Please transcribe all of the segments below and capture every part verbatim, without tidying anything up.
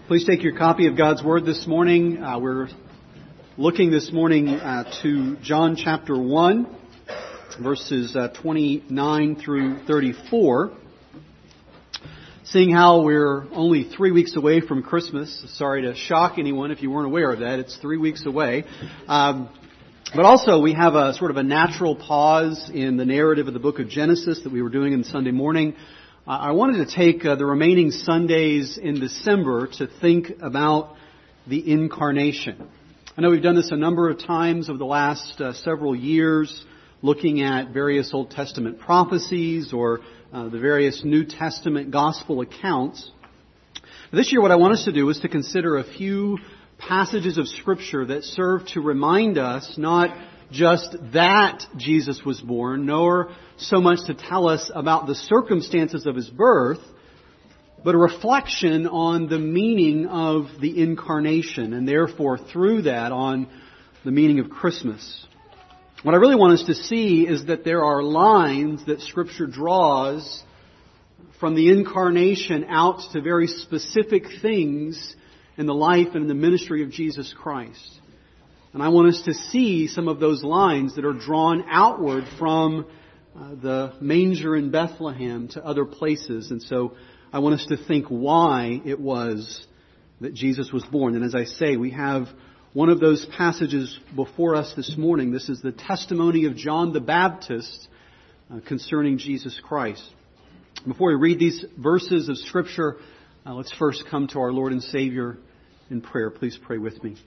Please take your copy of God's Word this morning. Uh, we're looking this morning uh, to John chapter one, verses uh, twenty-nine through thirty-four. Seeing how we're only three weeks away from Christmas, sorry to shock anyone if you weren't aware of that, it's three weeks away. Um, but also we have a sort of a natural pause in the narrative of the book of Genesis that we were doing on Sunday morning. I wanted to take uh, the remaining Sundays in December to think about the Incarnation. I know we've done this a number of times over the last uh, several years, looking at various Old Testament prophecies or uh, the various New Testament gospel accounts. This year what I want us to do is to consider a few passages of Scripture that serve to remind us not just that Jesus was born, nor so much to tell us about the circumstances of His birth, but a reflection on the meaning of the Incarnation, and therefore through that on the meaning of Christmas. What I really want us to see is that there are lines that Scripture draws from the Incarnation out to very specific things in the life and in the ministry of Jesus Christ. And I want us to see some of those lines that are drawn outward from uh, the manger in Bethlehem to other places. And so I want us to think why it was that Jesus was born. And as I say, we have one of those passages before us this morning. This is the testimony of John the Baptist uh, concerning Jesus Christ. Before we read these verses of Scripture, uh, let's first come to our Lord and Savior in prayer. Please pray with me.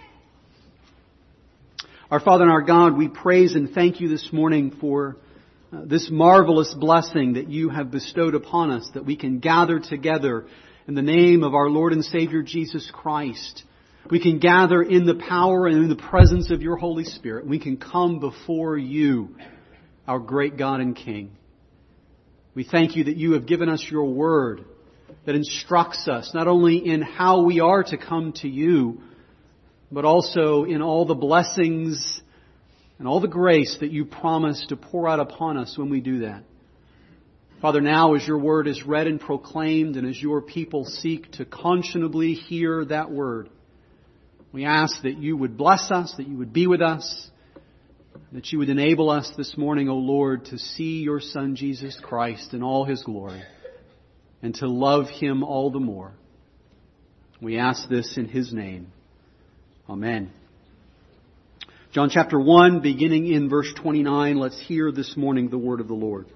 Our Father and our God, we praise and thank You this morning for uh, this marvelous blessing that You have bestowed upon us, that we can gather together in the name of our Lord and Savior Jesus Christ. We can gather in the power and in the presence of Your Holy Spirit. We can come before You, our great God and King. We thank You that You have given us Your Word that instructs us not only in how we are to come to You, but also in all the blessings and all the grace that You promise to pour out upon us when we do that. Father, now as Your Word is read and proclaimed, and as Your people seek to conscionably hear that Word, we ask that You would bless us, that You would be with us, that You would enable us this morning, O Lord, to see Your Son Jesus Christ in all His glory, and to love Him all the more. We ask this in His name. Amen. John chapter one, beginning in verse twenty-nine, let's hear this morning the word of the Lord.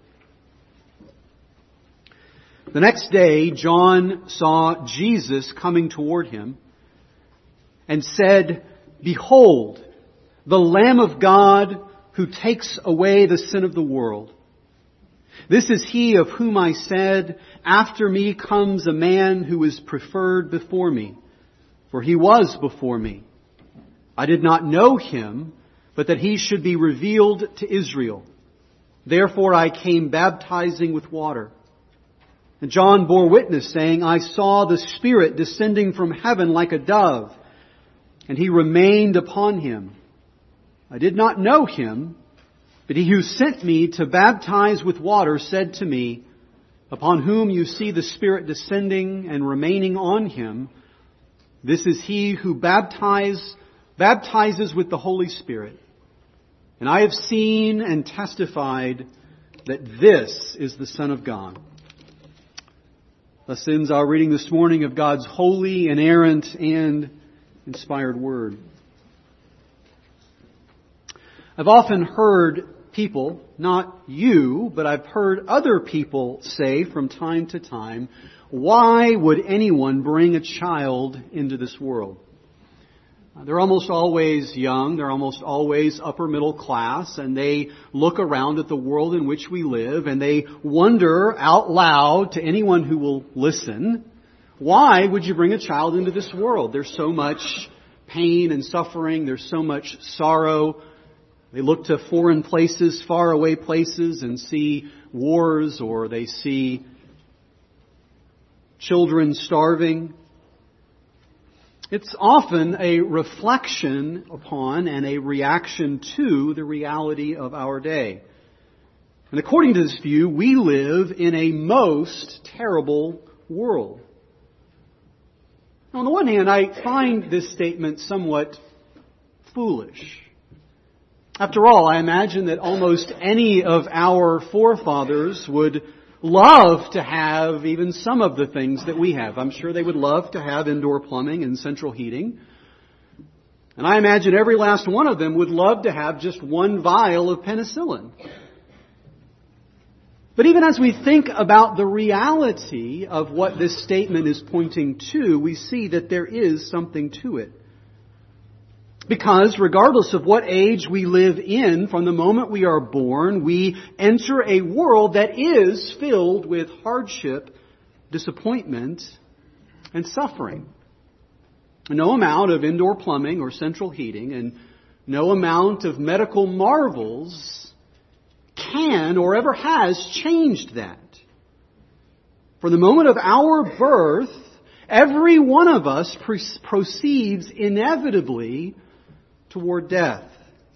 The next day, John saw Jesus coming toward him and said, "Behold, the Lamb of God who takes away the sin of the world. This is He of whom I said, after me comes a man who is preferred before me, for He was before me. I did not know Him, but that He should be revealed to Israel. Therefore I came baptizing with water. And John bore witness, saying, I saw the Spirit descending from heaven like a dove, and He remained upon Him. I did not know Him, but He who sent me to baptize with water said to me, upon whom you see the Spirit descending and remaining on Him, this is He who baptizes baptizes with the Holy Spirit. And I have seen and testified that this is the Son of God." Thus ends our reading this morning of God's holy, inerrant, and inspired Word. I've often heard people, not you, but I've heard other people say from time to time, why would anyone bring a child into this world? They're almost always young, they're almost always upper middle class, and they look around at the world in which we live, and they wonder out loud to anyone who will listen, why would you bring a child into this world? There's so much pain and suffering, there's so much sorrow. They look to foreign places, far away places, and see wars, or they see children starving. It's often a reflection upon and a reaction to the reality of our day. And according to this view, we live in a most terrible world. On the one hand, I find this statement somewhat foolish. After all, I imagine that almost any of our forefathers would love to have even some of the things that we have. I'm sure they would love to have indoor plumbing and central heating. And I imagine every last one of them would love to have just one vial of penicillin. But even as we think about the reality of what this statement is pointing to, we see that there is something to it. Because regardless of what age we live in, from the moment we are born, we enter a world that is filled with hardship, disappointment, and suffering. No amount of indoor plumbing or central heating and no amount of medical marvels can or ever has changed that. From the moment of our birth, every one of us pre- proceeds inevitably toward death.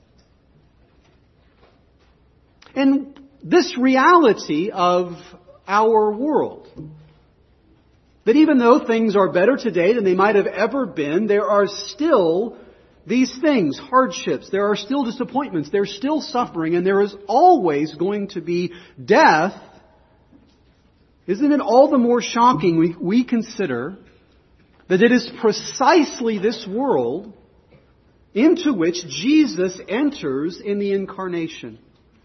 And this reality of our world, that even though things are better today than they might have ever been, there are still these things, hardships, there are still disappointments, there's still suffering, and there is always going to be death. Isn't it all the more shocking we, we consider that it is precisely this world into which Jesus enters in the incarnation?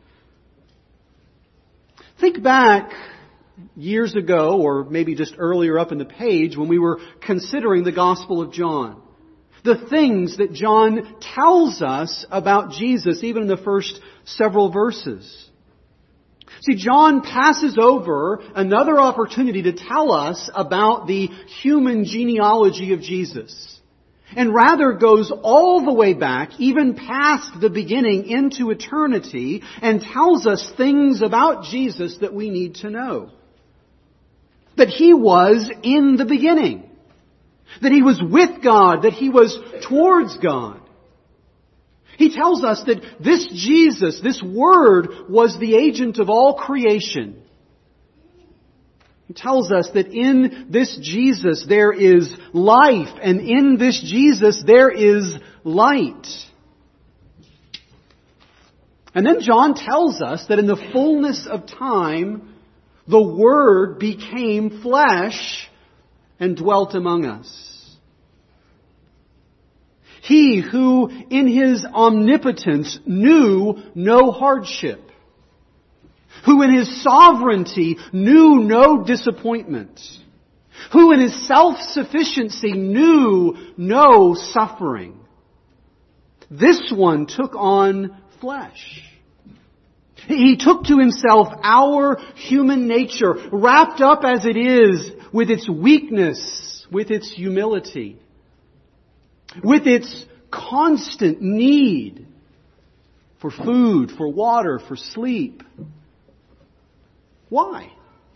Think back years ago, or maybe just earlier up in the page, when we were considering the Gospel of John. The things that John tells us about Jesus, even in the first several verses. See, John passes over another opportunity to tell us about the human genealogy of Jesus, and rather goes all the way back, even past the beginning, into eternity, and tells us things about Jesus that we need to know. That He was in the beginning. That He was with God. That He was towards God. He tells us that this Jesus, this Word, was the agent of all creation. He tells us that in this Jesus there is life, and in this Jesus there is light. And then John tells us that in the fullness of time, the Word became flesh and dwelt among us. He who in His omnipotence knew no hardship, who in His sovereignty knew no disappointment, who in His self-sufficiency knew no suffering. This one took on flesh. He took to Himself our human nature, wrapped up as it is with its weakness, with its humility, with its constant need for food, for water, for sleep. Why?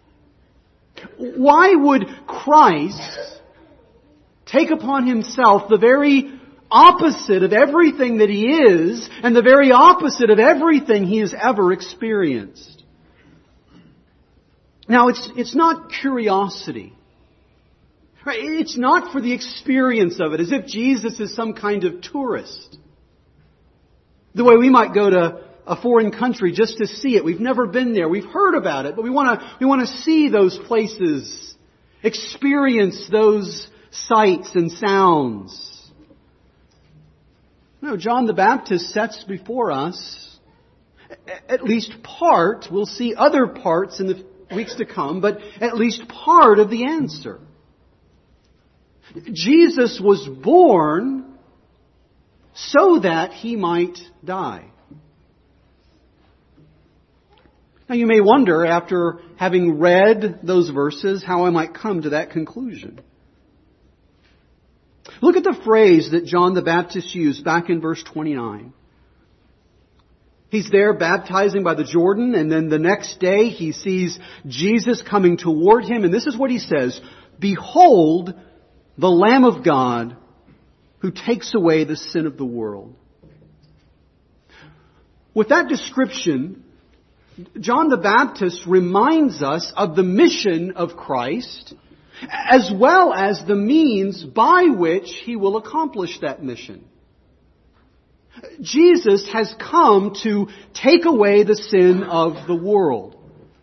Why would Christ take upon Himself the very opposite of everything that He is, and the very opposite of everything He has ever experienced? Now, it's, it's not curiosity. Right? It's not for the experience of it, as if Jesus is some kind of tourist. The way we might go to a foreign country just to see it. We've never been there. We've heard about it, but we want to we want to see those places, experience those sights and sounds. No, John the Baptist sets before us at least part. We'll see other parts in the weeks to come, but at least part of the answer. Jesus was born so that He might die. Now you may wonder, after having read those verses, how I might come to that conclusion. Look at the phrase that John the Baptist used back in verse twenty-nine. He's there baptizing by the Jordan, and then the next day he sees Jesus coming toward him, and this is what he says: "Behold, the Lamb of God who takes away the sin of the world." With that description, John the Baptist reminds us of the mission of Christ as well as the means by which He will accomplish that mission. Jesus has come to take away the sin of the world.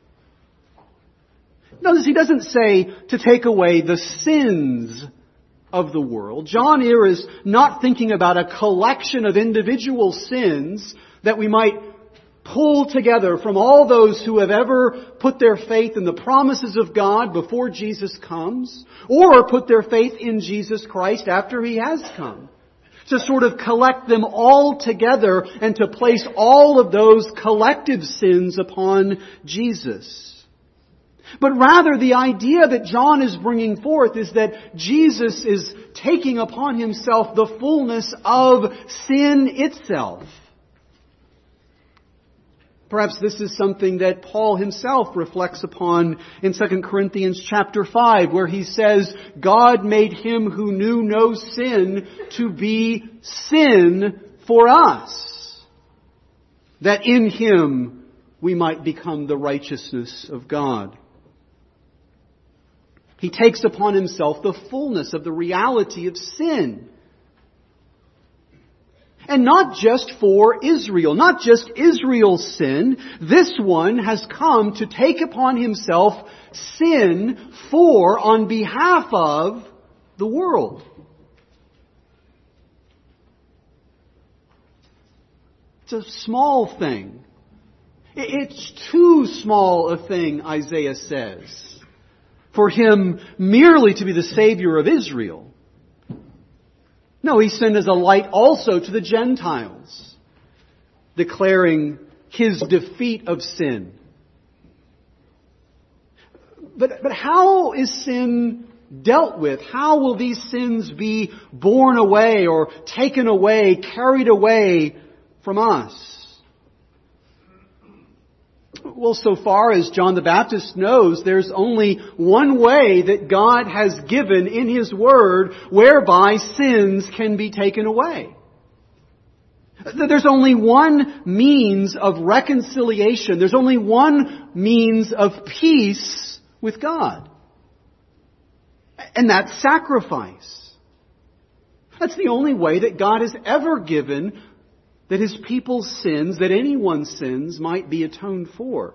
Notice He doesn't say to take away the sins of the world. John here is not thinking about a collection of individual sins that we might pull together from all those who have ever put their faith in the promises of God before Jesus comes, or put their faith in Jesus Christ after He has come. To sort of collect them all together and to place all of those collective sins upon Jesus. But rather, the idea that John is bringing forth is that Jesus is taking upon Himself the fullness of sin itself. Perhaps this is something that Paul himself reflects upon in Second Corinthians chapter five, where he says, God made Him who knew no sin to be sin for us, that in Him we might become the righteousness of God. He takes upon Himself the fullness of the reality of sin. And not just for Israel, not just Israel's sin. This one has come to take upon Himself sin for, on behalf of, the world. It's a small thing. It's too small a thing, Isaiah says, for Him merely to be the Savior of Israel. No, He sent as a light also to the Gentiles, declaring His defeat of sin. But, but how is sin dealt with? How will these sins be borne away or taken away, carried away from us? Well, so far as John the Baptist knows, there's only one way that God has given in His Word whereby sins can be taken away. There's only one means of reconciliation. There's only one means of peace with God. And that's sacrifice. That's the only way that God has ever given that His people's sins, that anyone's sins, might be atoned for.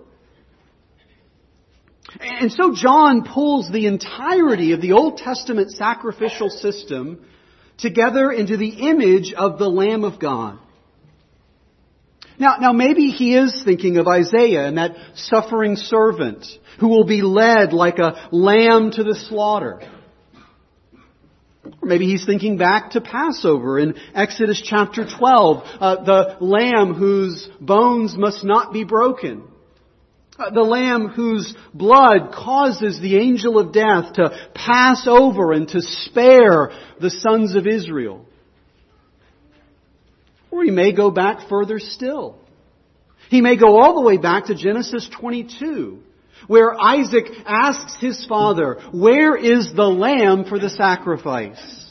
And so John pulls the entirety of the Old Testament sacrificial system together into the image of the Lamb of God. Now, now maybe he is thinking of Isaiah and that suffering servant who will be led like a lamb to the slaughter. Or maybe he's thinking back to Passover in Exodus chapter twelve, uh, the lamb whose bones must not be broken. Uh, the lamb whose blood causes the angel of death to pass over and to spare the sons of Israel. Or he may go back further still. He may go all the way back to Genesis twenty-two, where Isaac asks his father, "Where is the lamb for the sacrifice?"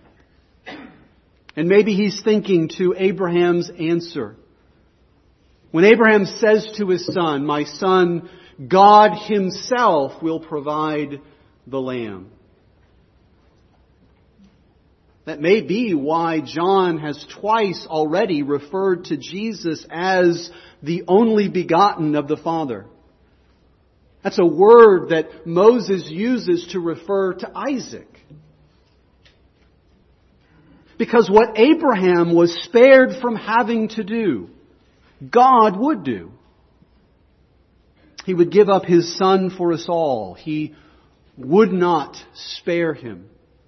And maybe he's thinking to Abraham's answer. When Abraham says to his son, "My son, God Himself will provide the lamb." That may be why John has twice already referred to Jesus as the only begotten of the Father. That's a word that Moses uses to refer to Isaac. Because what Abraham was spared from having to do, God would do. He would give up His Son for us all. He would not spare Him.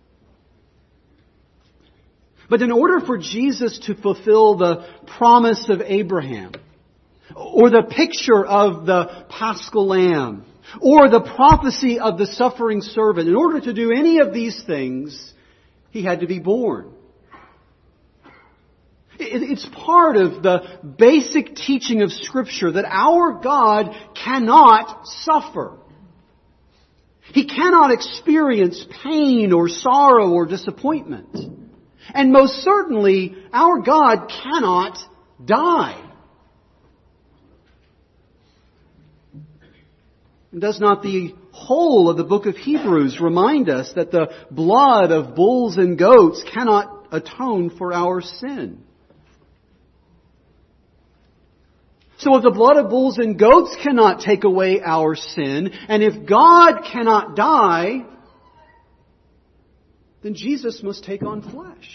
But in order for Jesus to fulfill the promise of Abraham, or the picture of the Paschal Lamb, or the prophecy of the suffering servant, in order to do any of these things, He had to be born. It's part of the basic teaching of Scripture that our God cannot suffer. He cannot experience pain or sorrow or disappointment. And most certainly, our God cannot die. Does not the whole of the book of Hebrews remind us that the blood of bulls and goats cannot atone for our sin. So if the blood of bulls and goats cannot take away our sin, and if God cannot die, then Jesus must take on flesh.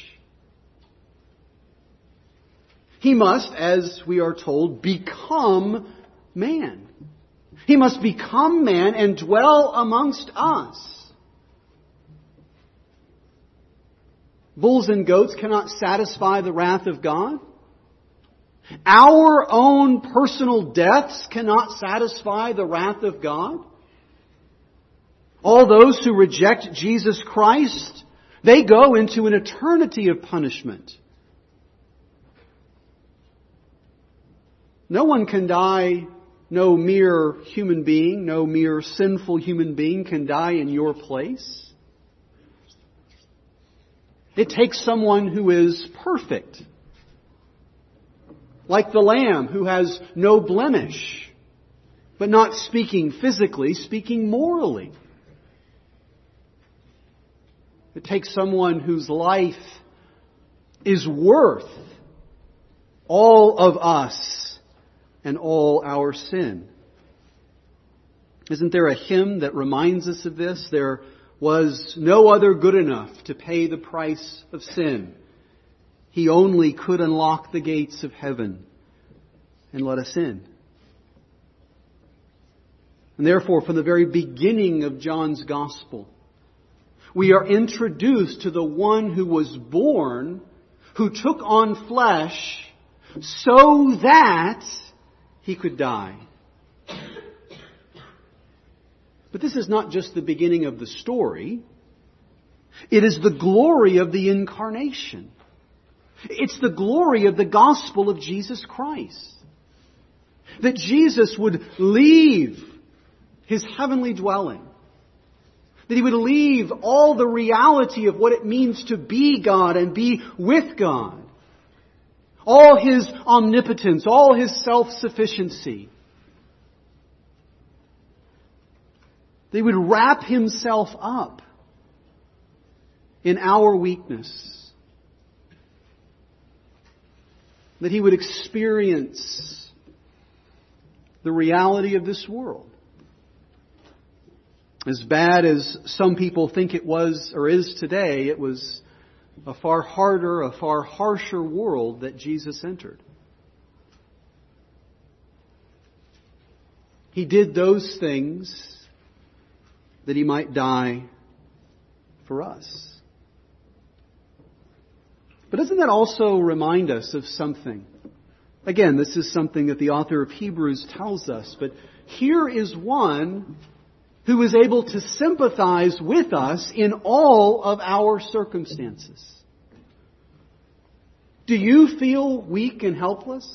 He must, as we are told, become man. He must become man and dwell amongst us. Bulls and goats cannot satisfy the wrath of God. Our own personal deaths cannot satisfy the wrath of God. All those who reject Jesus Christ, they go into an eternity of punishment. No one can die, no mere human being, no mere sinful human being can die in your place. It takes someone who is perfect, like the Lamb who has no blemish, but not speaking physically, speaking morally. It takes someone whose life is worth all of us and all our sin. Isn't there a hymn that reminds us of this? There was no other good enough to pay the price of sin. He only could unlock the gates of heaven and let us in. And therefore, from the very beginning of John's Gospel, we are introduced to the one who was born, who took on flesh, so that He could die. But this is not just the beginning of the story. It is the glory of the incarnation. It's the glory of the gospel of Jesus Christ. That Jesus would leave His heavenly dwelling. That He would leave all the reality of what it means to be God and be with God. All His omnipotence, all His self-sufficiency. That He would wrap Himself up in our weakness. That He would experience the reality of this world. As bad as some people think it was or is today, it was a far harder, a far harsher world that Jesus entered. He did those things that He might die for us. But doesn't that also remind us of something? Again, this is something that the author of Hebrews tells us, but here is one who is able to sympathize with us in all of our circumstances. Do you feel weak and helpless?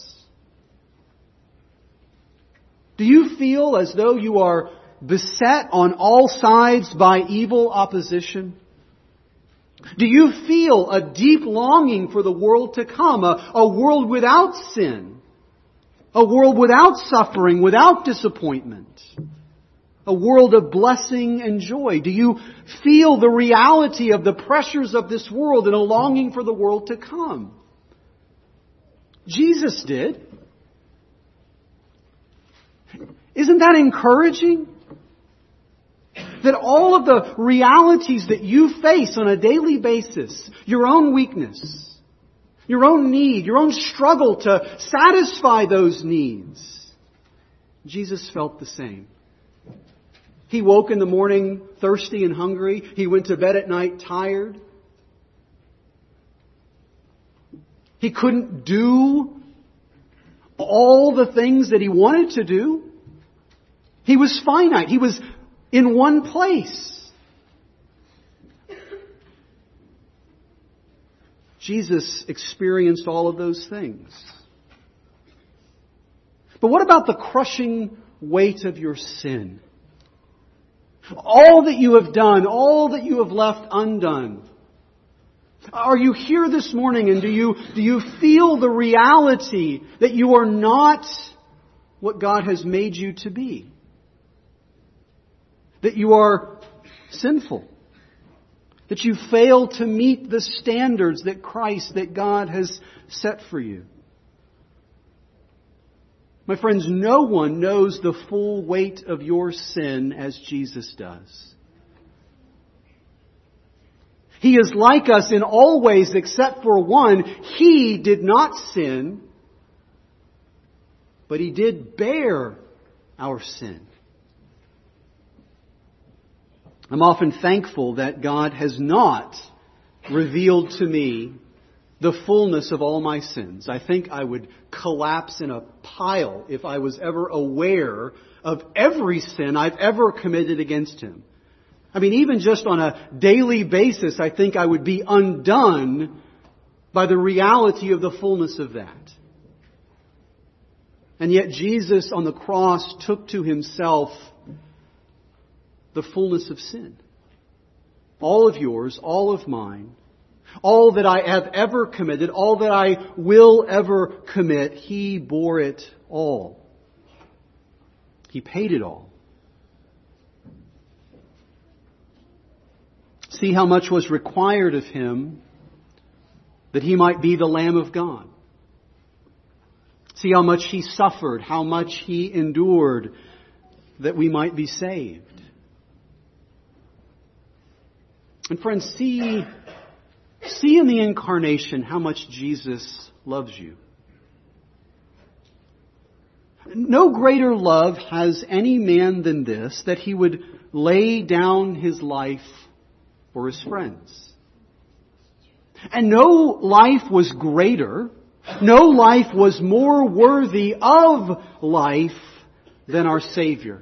Do you feel as though you are beset on all sides by evil opposition? Do you feel a deep longing for the world to come, a, a world without sin, a world without suffering, without disappointment, a world of blessing and joy? Do you feel the reality of the pressures of this world and a longing for the world to come? Jesus did. Isn't that encouraging? That all of the realities that you face on a daily basis, your own weakness, your own need, your own struggle to satisfy those needs, Jesus felt the same. He woke in the morning thirsty and hungry. He went to bed at night tired. He couldn't do all the things that He wanted to do. He was finite. He was in one place. Jesus experienced all of those things. But what about the crushing weight of your sin? All that you have done, all that you have left undone. Are you here this morning and do you, do you feel the reality that you are not what God has made you to be? that you are sinful, that you fail to meet the standards that Christ, that God has set for you. My friends, no one knows the full weight of your sin as Jesus does. He is like us in all ways except for one. He did not sin, but He did bear our sin. I'm often thankful that God has not revealed to me the fullness of all my sins. I think I would collapse in a pile if I was ever aware of every sin I've ever committed against Him. I mean, even just on a daily basis, I think I would be undone by the reality of the fullness of that. And yet Jesus on the cross took to Himself the fullness of sin. All of yours, all of mine, all that I have ever committed, all that I will ever commit, He bore it all. He paid it all. See how much was required of Him that He might be the Lamb of God. See how much He suffered, how much He endured that we might be saved. And friends, see, see in the incarnation how much Jesus loves you. No greater love has any man than this, that he would lay down his life for his friends. And no life was greater, no life was more worthy of life than our Savior.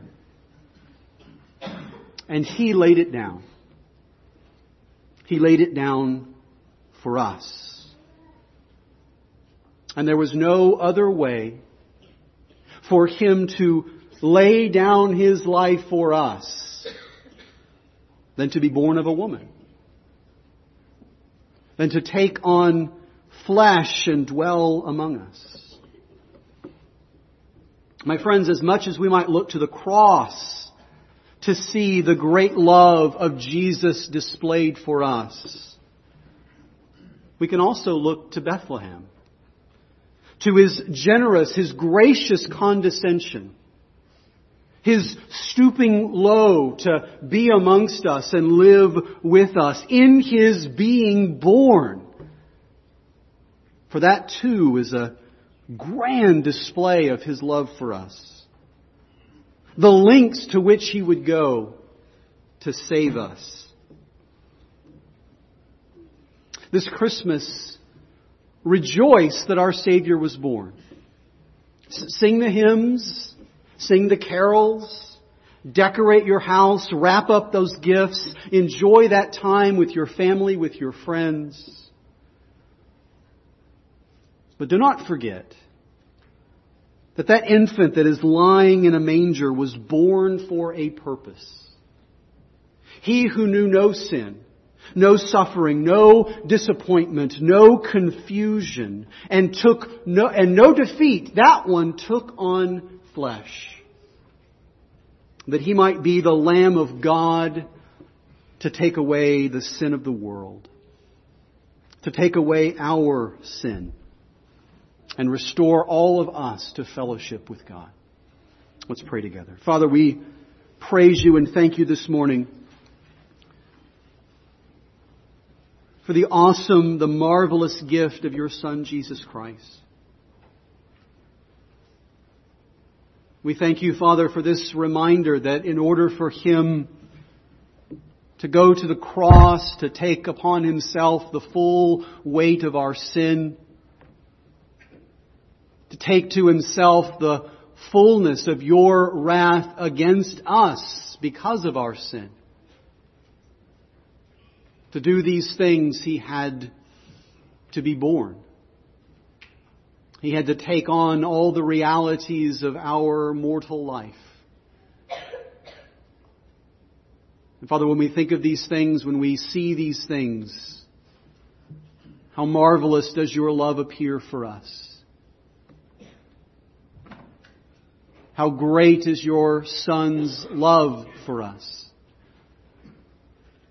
And He laid it down. He laid it down for us. And there was no other way for Him to lay down His life for us than to be born of a woman, than to take on flesh and dwell among us. My friends, as much as we might look to the cross to see the great love of Jesus displayed for us, we can also look to Bethlehem, to His generous, His gracious condescension, His stooping low to be amongst us and live with us, in His being born. For that too is a grand display of His love for us. The lengths to which He would go to save us. This Christmas, rejoice that our Savior was born. Sing the hymns, sing the carols, decorate your house, wrap up those gifts, enjoy that time with your family, with your friends. But do not forget that that infant that is lying in a manger was born for a purpose. He who knew no sin, no suffering, no disappointment, no confusion, and took no and no defeat, that one took on flesh, that He might be the Lamb of God to take away the sin of the world, to take away our sin, and restore all of us to fellowship with God. Let's pray together. Father, we praise You and thank You this morning for the awesome, the marvelous gift of Your Son, Jesus Christ. We thank You, Father, for this reminder that in order for Him to go to the cross, to take upon Himself the full weight of our sin, to take to Himself the fullness of Your wrath against us because of our sin. To do these things, He had to be born. He had to take on all the realities of our mortal life. And Father, when we think of these things, when we see these things, how marvelous does Your love appear for us. How great is Your Son's love for us.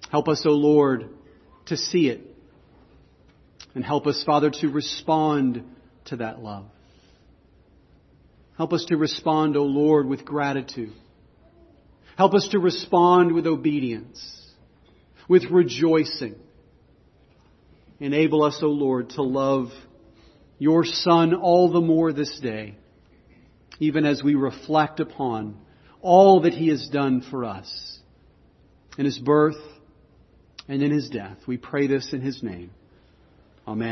Help us, O Lord, to see it. And help us, Father, to respond to that love. Help us to respond, O Lord, with gratitude. Help us to respond with obedience, with rejoicing. Enable us, O Lord, to love your Son all the more this day, even as we reflect upon all that He has done for us in His birth and in His death. We pray this in His name. Amen.